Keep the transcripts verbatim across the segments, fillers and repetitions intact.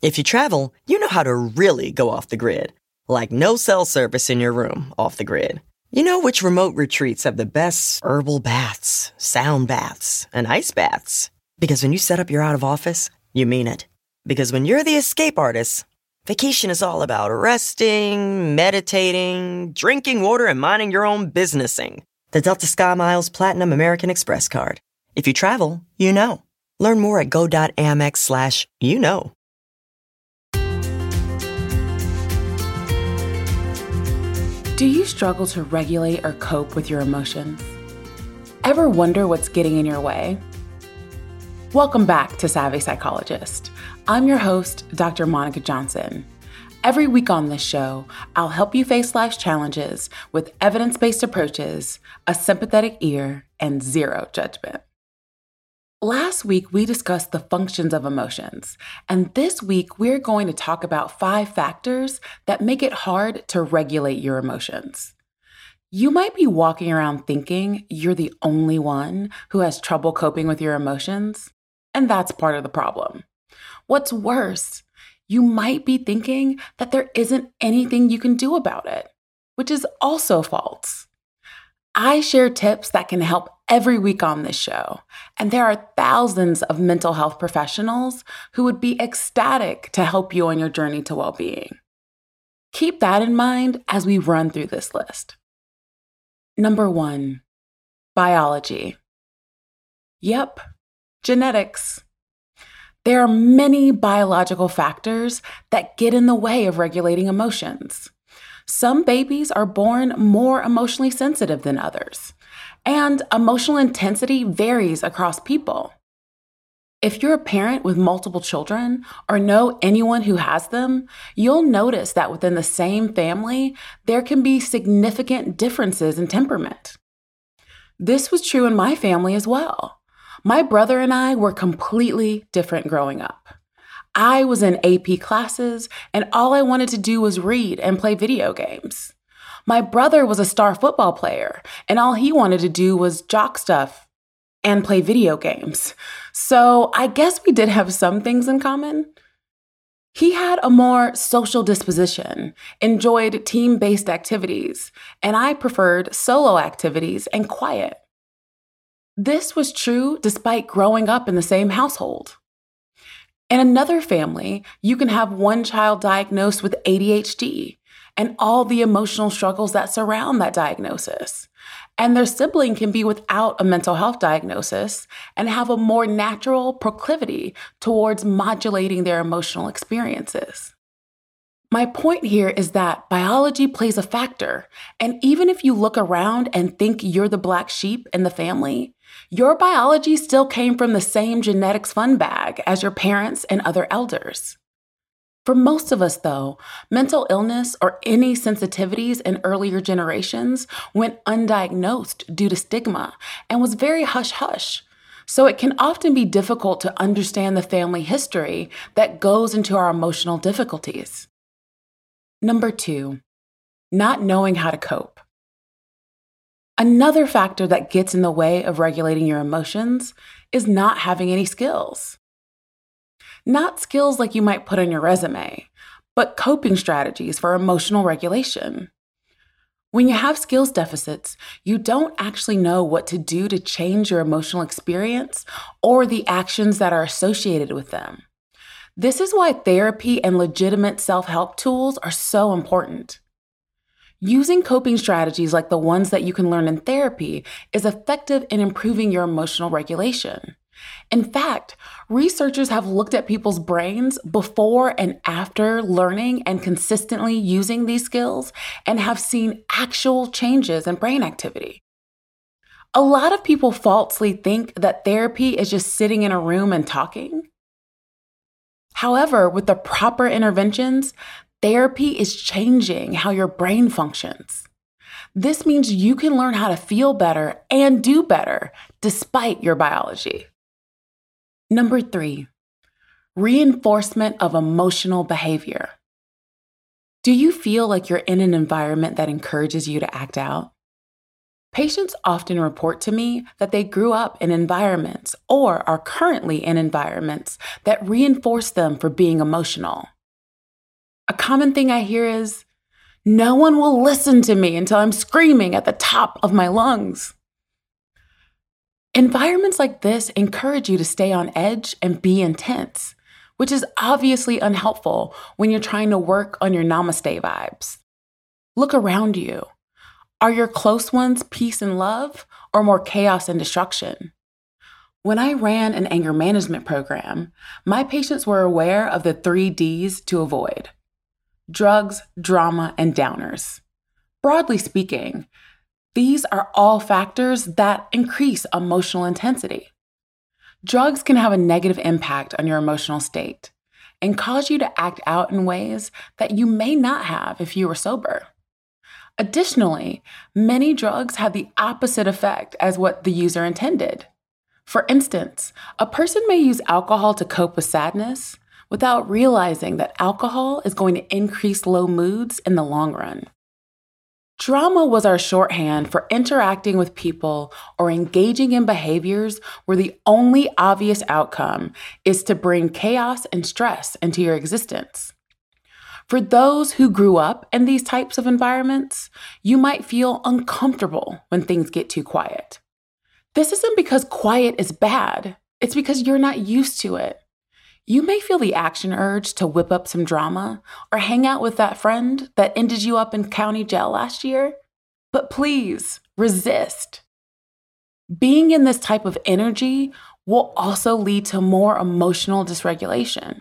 If you travel, you know how to really go off the grid. Like no cell service in your room off the grid. You know which remote retreats have the best herbal baths, sound baths, and ice baths. Because when you set up your out of office, you mean it. Because when you're the escape artist, vacation is all about resting, meditating, drinking water, and minding your own businessing. The Delta SkyMiles Platinum American Express card. If you travel, you know. Learn more at go.amex slash you know. Do you struggle to regulate or cope with your emotions? Ever wonder what's getting in your way? Welcome back to Savvy Psychologist. I'm your host, Doctor Monica Johnson. Every week on this show, I'll help you face life's challenges with evidence-based approaches, a sympathetic ear, and zero judgment. Last week, we discussed the functions of emotions, and this week, we're going to talk about five factors that make it hard to regulate your emotions. You might be walking around thinking you're the only one who has trouble coping with your emotions, and that's part of the problem. What's worse, you might be thinking that there isn't anything you can do about it, which is also false. I share tips that can help every week on this show, and there are thousands of mental health professionals who would be ecstatic to help you on your journey to well-being. Keep that in mind as we run through this list. Number one, biology. Yep, genetics. There are many biological factors that get in the way of regulating emotions. Some babies are born more emotionally sensitive than others, and emotional intensity varies across people. If you're a parent with multiple children or know anyone who has them, you'll notice that within the same family, there can be significant differences in temperament. This was true in my family as well. My brother and I were completely different growing up. I was in A P classes, and all I wanted to do was read and play video games. My brother was a star football player, and all he wanted to do was jock stuff and play video games. So I guess we did have some things in common. He had a more social disposition, enjoyed team-based activities, and I preferred solo activities and quiet. This was true despite growing up in the same household. In another family, you can have one child diagnosed with A D H D and all the emotional struggles that surround that diagnosis. And their sibling can be without a mental health diagnosis and have a more natural proclivity towards modulating their emotional experiences. My point here is that biology plays a factor, and even if you look around and think you're the black sheep in the family, your biology still came from the same genetics fun bag as your parents and other elders. For most of us, though, mental illness or any sensitivities in earlier generations went undiagnosed due to stigma and was very hush-hush. So it can often be difficult to understand the family history that goes into our emotional difficulties. Number two, not knowing how to cope. Another factor that gets in the way of regulating your emotions is not having any skills. Not skills like you might put on your resume, but coping strategies for emotional regulation. When you have skills deficits, you don't actually know what to do to change your emotional experience or the actions that are associated with them. This is why therapy and legitimate self-help tools are so important. Using coping strategies like the ones that you can learn in therapy is effective in improving your emotional regulation. In fact, researchers have looked at people's brains before and after learning and consistently using these skills and have seen actual changes in brain activity. A lot of people falsely think that therapy is just sitting in a room and talking. However, with the proper interventions, therapy is changing how your brain functions. This means you can learn how to feel better and do better despite your biology. Number three, reinforcement of emotional behavior. Do you feel like you're in an environment that encourages you to act out? Patients often report to me that they grew up in environments or are currently in environments that reinforce them for being emotional. A common thing I hear is, "No one will listen to me until I'm screaming at the top of my lungs." Environments like this encourage you to stay on edge and be intense, which is obviously unhelpful when you're trying to work on your namaste vibes. Look around you. Are your close ones peace and love, or more chaos and destruction? When I ran an anger management program, my patients were aware of the three Ds to avoid: drugs, drama, and downers. Broadly speaking, these are all factors that increase emotional intensity. Drugs can have a negative impact on your emotional state and cause you to act out in ways that you may not have if you were sober. Additionally, many drugs have the opposite effect as what the user intended. For instance, a person may use alcohol to cope with sadness without realizing that alcohol is going to increase low moods in the long run. Drama was our shorthand for interacting with people or engaging in behaviors where the only obvious outcome is to bring chaos and stress into your existence. For those who grew up in these types of environments, you might feel uncomfortable when things get too quiet. This isn't because quiet is bad, it's because you're not used to it. You may feel the action urge to whip up some drama or hang out with that friend that ended you up in county jail last year, but please resist. Being in this type of energy will also lead to more emotional dysregulation.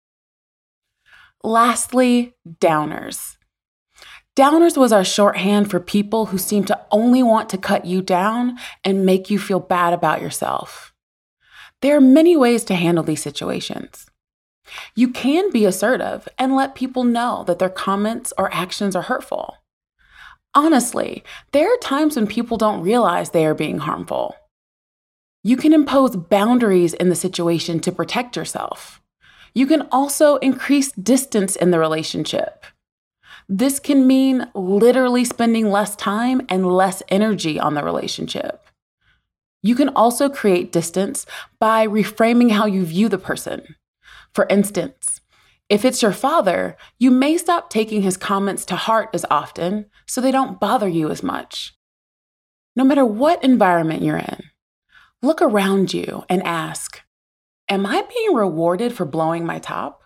Lastly, downers. Downers was our shorthand for people who seem to only want to cut you down and make you feel bad about yourself. There are many ways to handle these situations. You can be assertive and let people know that their comments or actions are hurtful. Honestly, there are times when people don't realize they are being harmful. You can impose boundaries in the situation to protect yourself. You can also increase distance in the relationship. This can mean literally spending less time and less energy on the relationship. You can also create distance by reframing how you view the person. For instance, if it's your father, you may stop taking his comments to heart as often so they don't bother you as much. No matter what environment you're in, look around you and ask, am I being rewarded for blowing my top?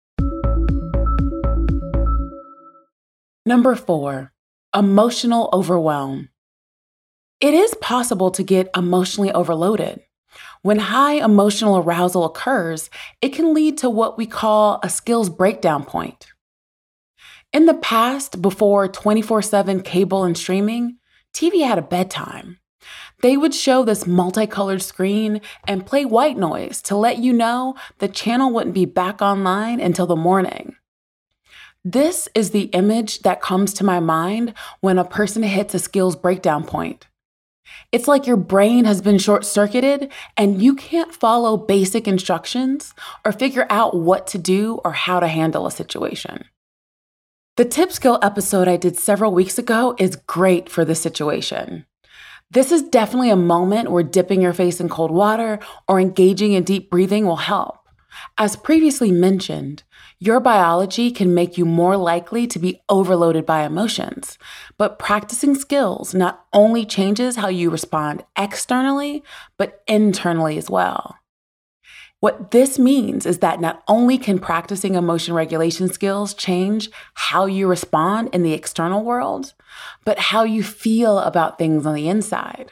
Number four, emotional overwhelm. It is possible to get emotionally overloaded. When high emotional arousal occurs, it can lead to what we call a skills breakdown point. In the past, before twenty-four seven cable and streaming, T V had a bedtime. They would show this multicolored screen and play white noise to let you know the channel wouldn't be back online until the morning. This is the image that comes to my mind when a person hits a skills breakdown point. It's like your brain has been short-circuited and you can't follow basic instructions or figure out what to do or how to handle a situation. The tip skill episode I did several weeks ago is great for this situation. This is definitely a moment where dipping your face in cold water or engaging in deep breathing will help. As previously mentioned, your biology can make you more likely to be overloaded by emotions, but practicing skills not only changes how you respond externally, but internally as well. What this means is that not only can practicing emotion regulation skills change how you respond in the external world, but how you feel about things on the inside.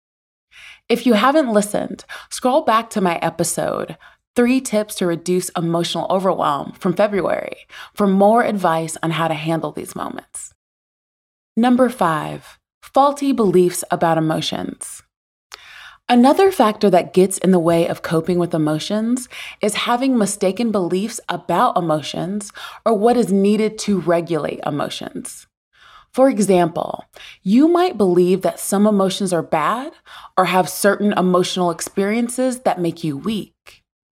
If you haven't listened, scroll back to my episode, Three Tips to Reduce Emotional Overwhelm from February for more advice on how to handle these moments. Number five, faulty beliefs about emotions. Another factor that gets in the way of coping with emotions is having mistaken beliefs about emotions or what is needed to regulate emotions. For example, you might believe that some emotions are bad or have certain emotional experiences that make you weak.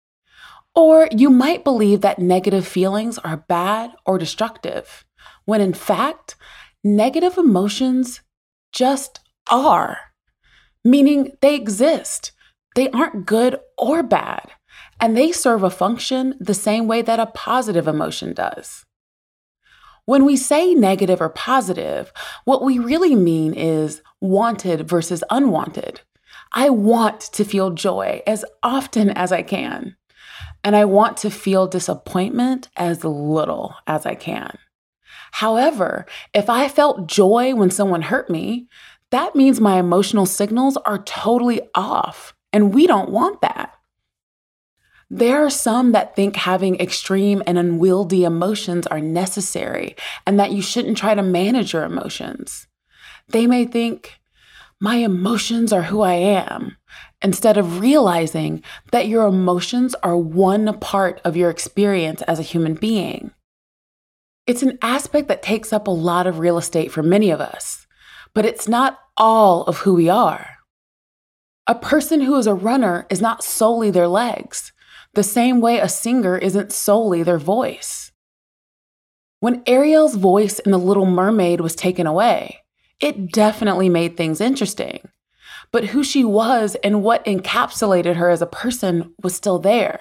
Or you might believe that negative feelings are bad or destructive, when in fact, negative emotions just are, meaning they exist. They aren't good or bad, and they serve a function the same way that a positive emotion does. When we say negative or positive, what we really mean is wanted versus unwanted. I want to feel joy as often as I can, and I want to feel disappointment as little as I can. However, if I felt joy when someone hurt me, that means my emotional signals are totally off, and we don't want that. There are some that think having extreme and unwieldy emotions are necessary and that you shouldn't try to manage your emotions. They may think, my emotions are who I am, instead of realizing that your emotions are one part of your experience as a human being. It's an aspect that takes up a lot of real estate for many of us, but it's not all of who we are. A person who is a runner is not solely their legs, the same way a singer isn't solely their voice. When Ariel's voice in The Little Mermaid was taken away, it definitely made things interesting, but who she was and what encapsulated her as a person was still there.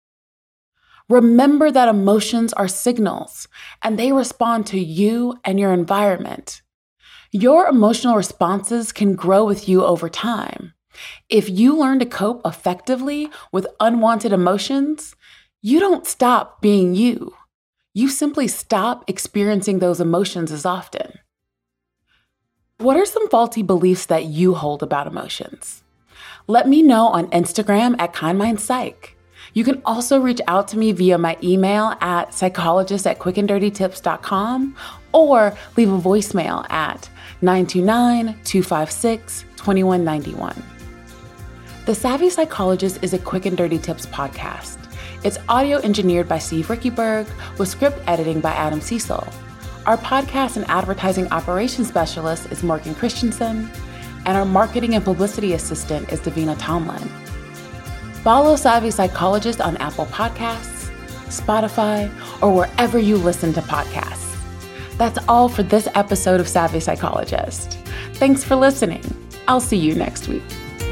Remember that emotions are signals, and they respond to you and your environment. Your emotional responses can grow with you over time. If you learn to cope effectively with unwanted emotions, you don't stop being you. You simply stop experiencing those emotions as often. What are some faulty beliefs that you hold about emotions? Let me know on Instagram at KindMindPsych. You can also reach out to me via my email at psychologist at quick and dirty tips dot com or leave a voicemail at nine two nine, two five six, two one nine one. The Savvy Psychologist is a Quick and Dirty Tips podcast. It's audio engineered by Steve Rickyberg with script editing by Adam Cecil. Our podcast and advertising operations specialist is Morgan Christensen, and our marketing and publicity assistant is Davina Tomlin. Follow Savvy Psychologist on Apple Podcasts, Spotify, or wherever you listen to podcasts. That's all for this episode of Savvy Psychologist. Thanks for listening. I'll see you next week.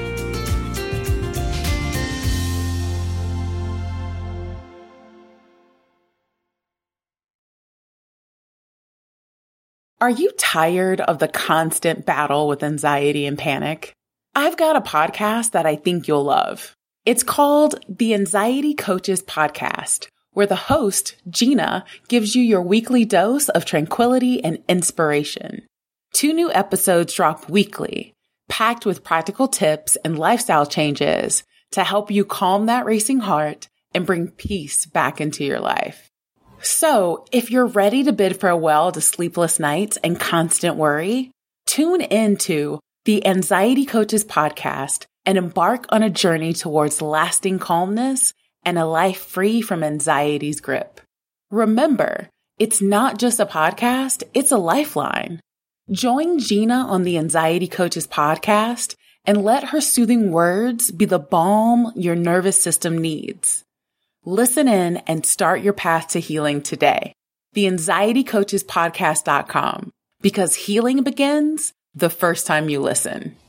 Are you tired of the constant battle with anxiety and panic? I've got a podcast that I think you'll love. It's called The Anxiety Coaches Podcast, where the host, Gina, gives you your weekly dose of tranquility and inspiration. Two new episodes drop weekly, packed with practical tips and lifestyle changes to help you calm that racing heart and bring peace back into your life. So, if you're ready to bid farewell to sleepless nights and constant worry, tune into the Anxiety Coaches Podcast and embark on a journey towards lasting calmness and a life free from anxiety's grip. Remember, it's not just a podcast, it's a lifeline. Join Gina on the Anxiety Coaches Podcast and let her soothing words be the balm your nervous system needs. Listen in and start your path to healing today. the anxiety coaches podcast dot com, because healing begins the first time you listen.